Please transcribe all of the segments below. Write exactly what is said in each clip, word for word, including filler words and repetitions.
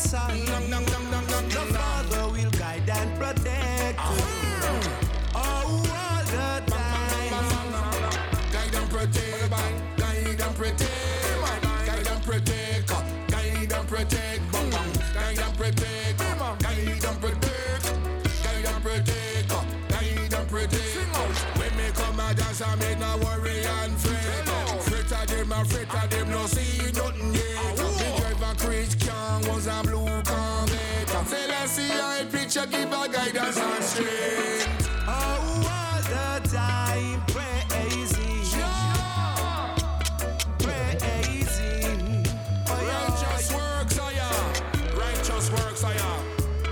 inside. The Father will guide and protect you. Oh, all the time. Guide and protect, guide and protect, guide and protect, guide and protect, guide and protect, guide and protect, guide and protect, guide and protect. When me come a dance, I make no worry and fret. Fret a them, a fret a them, no see nothing yet. The driver Chris Kang was a blue Corvette. Say let's see I picture, give a guidance and strength. Oh, all the time, praise Him, praise Him. Oh, righteous works, I am. Righteous works, I am.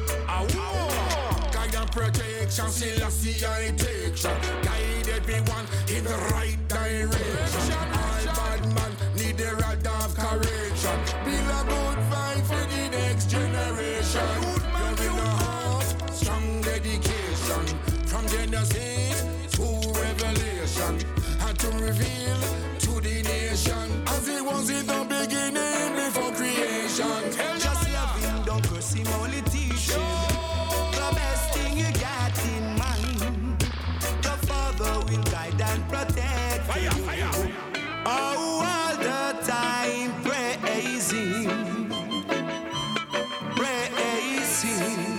Guide and protection, still I see I take shot. Guide everyone in the right direction. All bad man need a rod of correction. Build a good vibe for the next generation. Loving the heart, strong dedication. From Genesis to Revelation, and to reveal to the nation as it was in the beginning before creation. Just love Him, don't curse Him, only teach Him. The best thing you got in mind. The Father will guide and protect Fire, you. fire. Oh, all the time, praise Him, praise Him.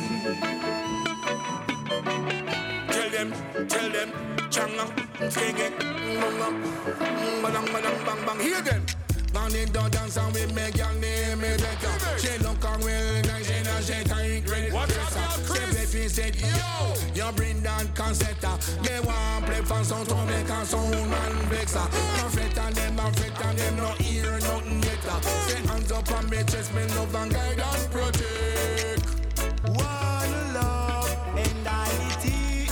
Tell them, tell them, changa, skenge, munga, badang, badang, bang, bang. Hear them. Man in the dance and we make your name is better. She look on well nice and she tight ready. What's up, Chris? She said, yo, you bring that concerta. Me want play for some to make a sound man vexa. No fret on them, no fret on them, no hear nothing yet. Say hands up on me chest, me love and guide and protect. One love and unity,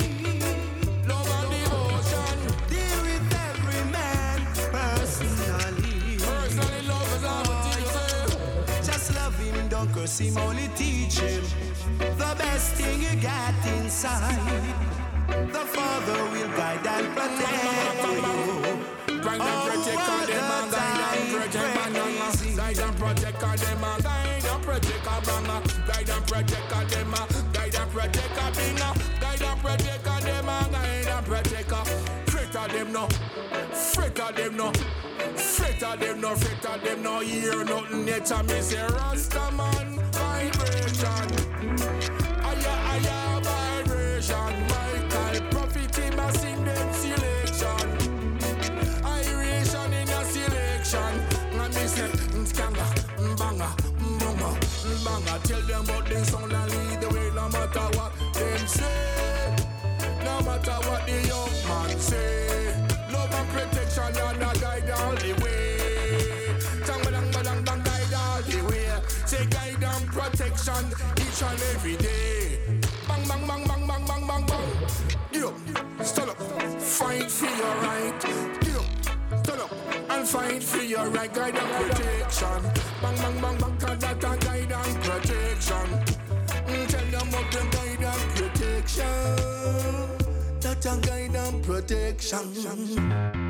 love and devotion. Deal with every man personally. Personally, love is all what you say. Just love Him, don't curse Him, only teach Him. The best thing you got inside. The Father will guide and protect you. Guide and protect all them and guide and protect banana. Guide and protect all them and guide and protect all banana. Guide and protect all them and guide and protect all banana. Guide and protect all them and guide and protect all. Fret all them no, fret all them no, fret all them no, fret all them no. Hear nothing yet and me say Rasta man vibration. Aya aya vibration. Michael Prophet him a sing them selection. Iration in a selection. And me say skanga, banga, banga, banga. Tell them about the sound and lead the way no matter what them say. No matter what the young man say. Love and protection and a guide all the way. Tang badang badang bang guide all the way. Say guide and protection each and every day. Bang bang bang bang bang bang bang bang. Get up, stand up, fight for your right. Get up, stand up, and fight for your right. Guide and protection. Bang bang bang bang, cause that a guide and protection. Mm, tell them about the guide and protection. That a guide and protection.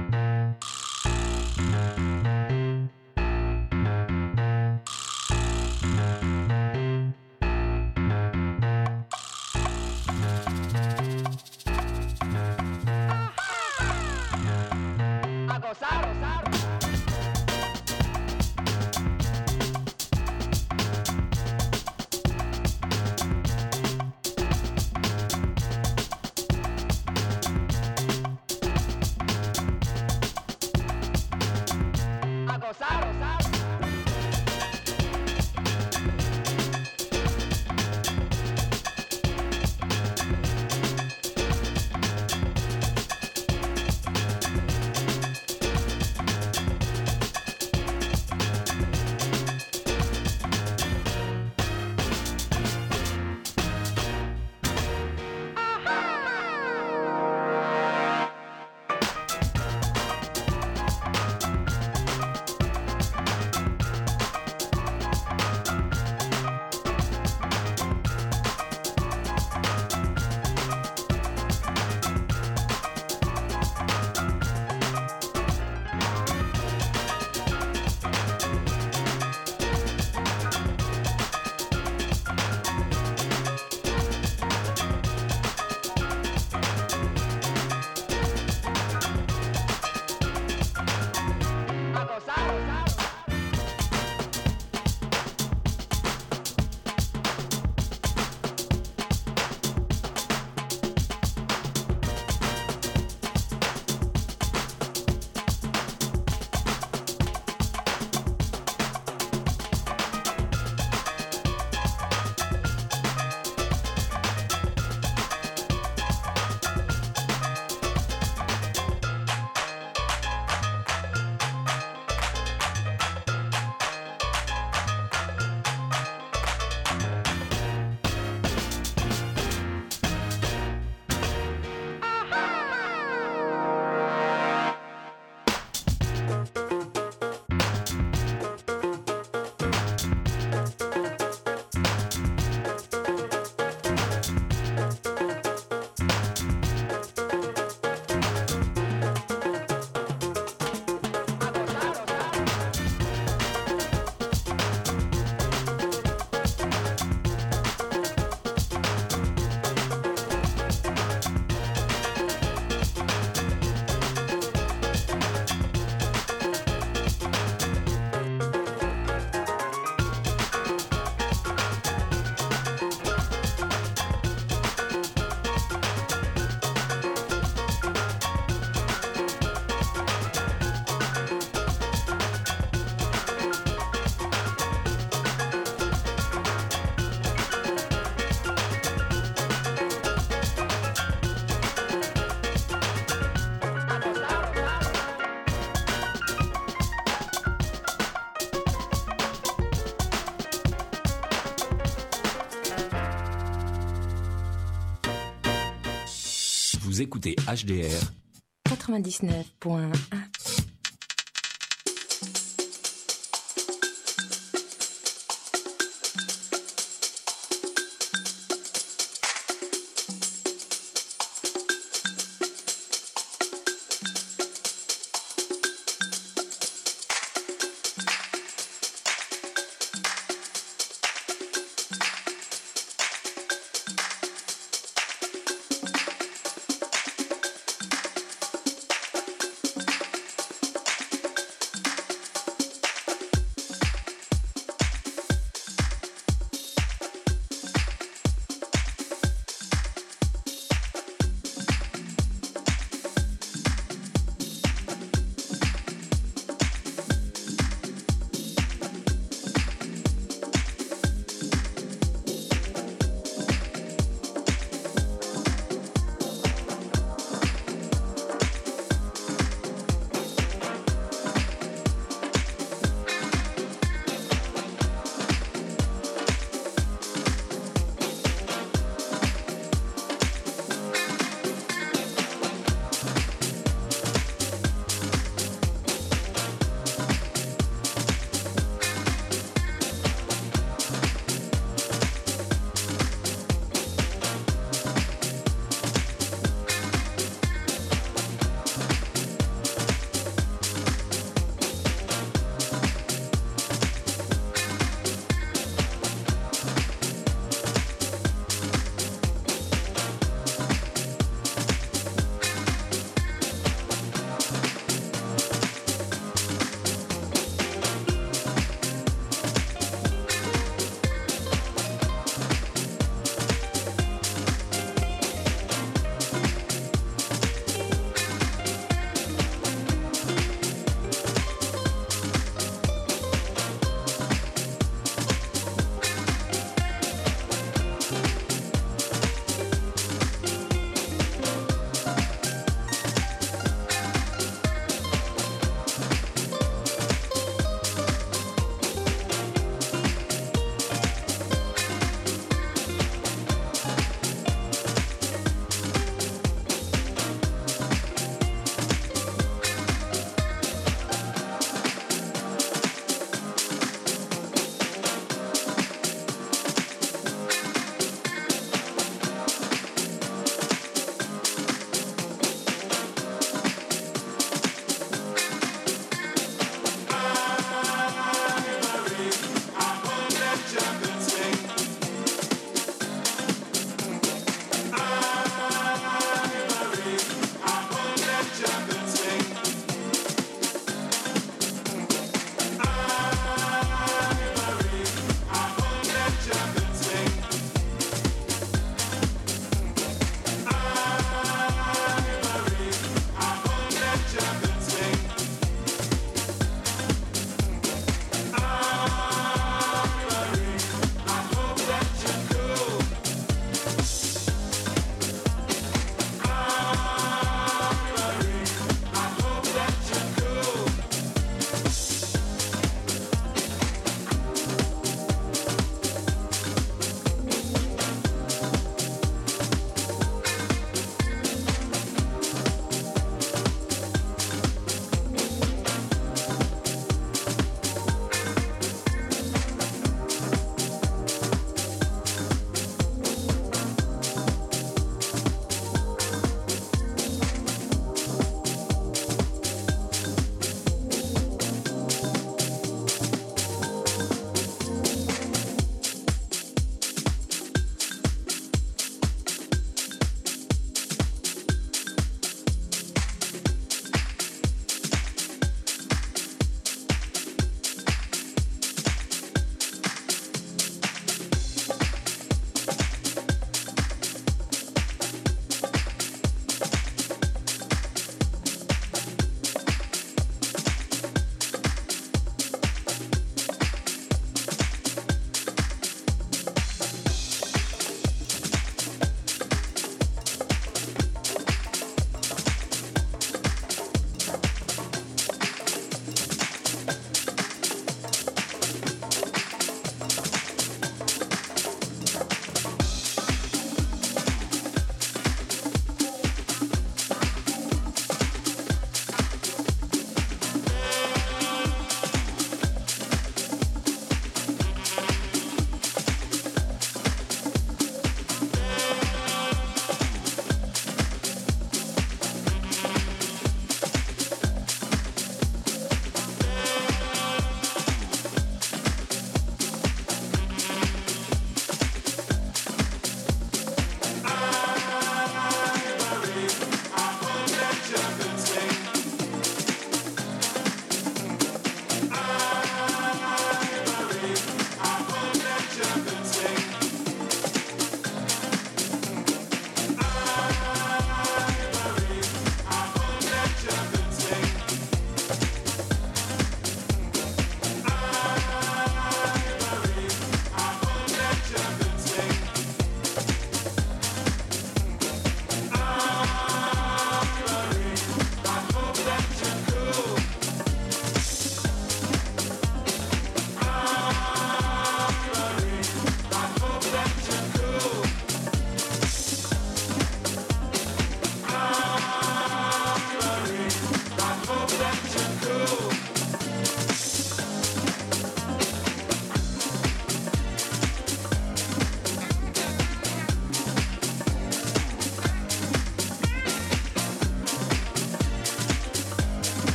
Vous écoutez H D R quatre-vingt-dix-neuf point un.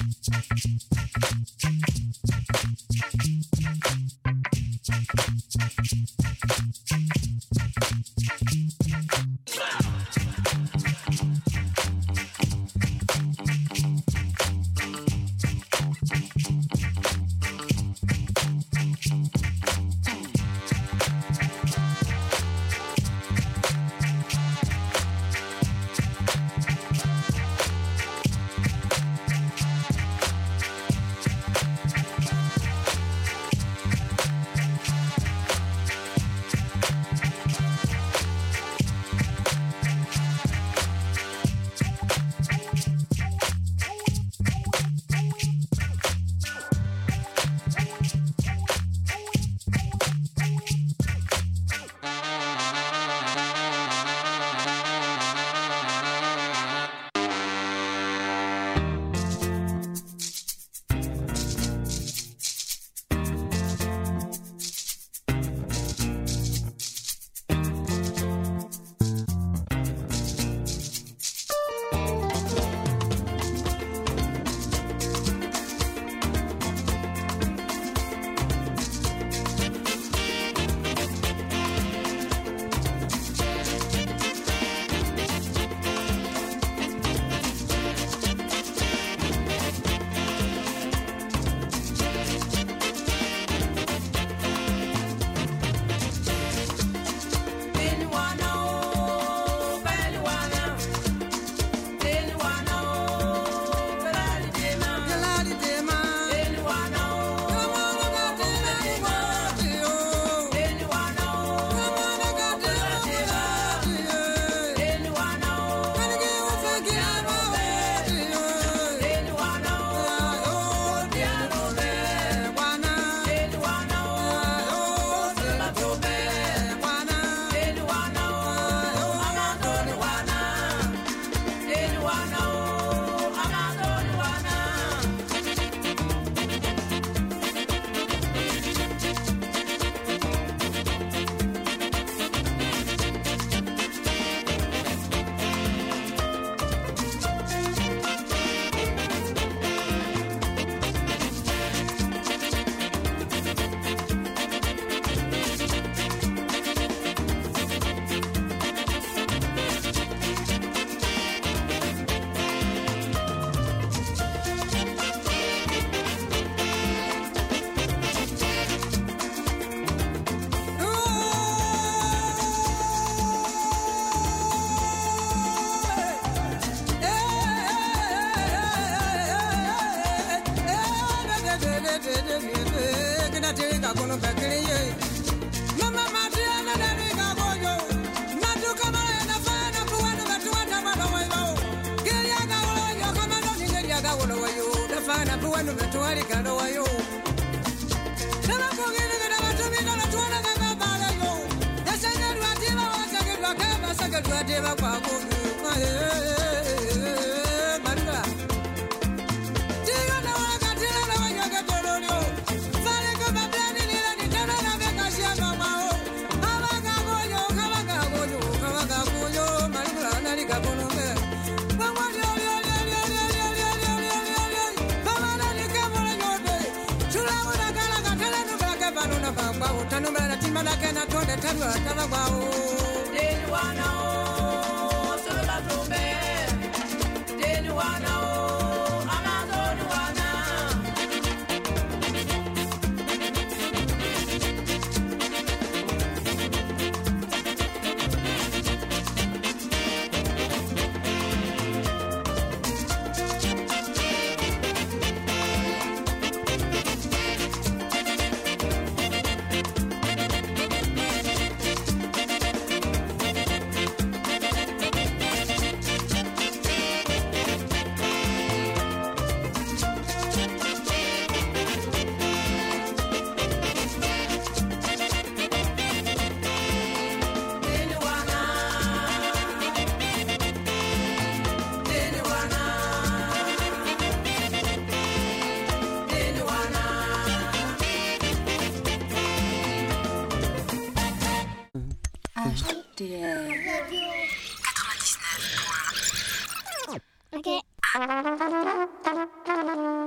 quatre-vingt-dix-neuf. Ok.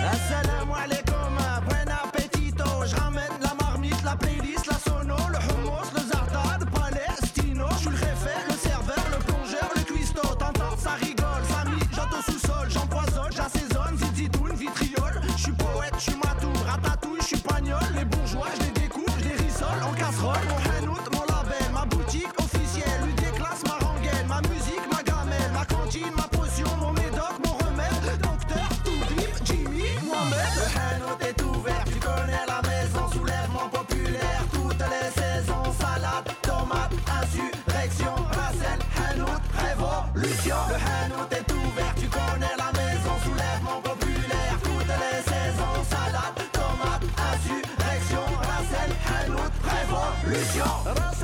Assalamu alaikum, buen appetito. Je ramène la marmite, la playlist, la sono, le hummus, le zardad, palestino. Je suis le réfé, le serveur, le plongeur, le cuistot. T'entends, ça rigole, ça mijote au sous-sol. J'empoisonne, j'assaisonne, zizitoune, vitriol. Je suis poète, je suis matou, ratatouille, je suis pagnol. Les bourgeois, je les découpe, je les rissole en casserole. Mon hanout, mon label, ma boutique officielle. Lui déclasse ma rengaine, ma musique, ma gamelle, ma cantine, ma potion, mon médoc, mon remède. Docteur, Toubib, Jimmy, Mohamed. Le hanout est ouvert, tu connais la maison. Soulèvement populaire, toutes les saisons. Salade, tomate, insurrection, Racel, hanout, révolution. Le hanout est ouvert, tu connais la maison. Soulèvement populaire, toutes les saisons. Salade, tomate, insurrection, Racel, hanout, révolution.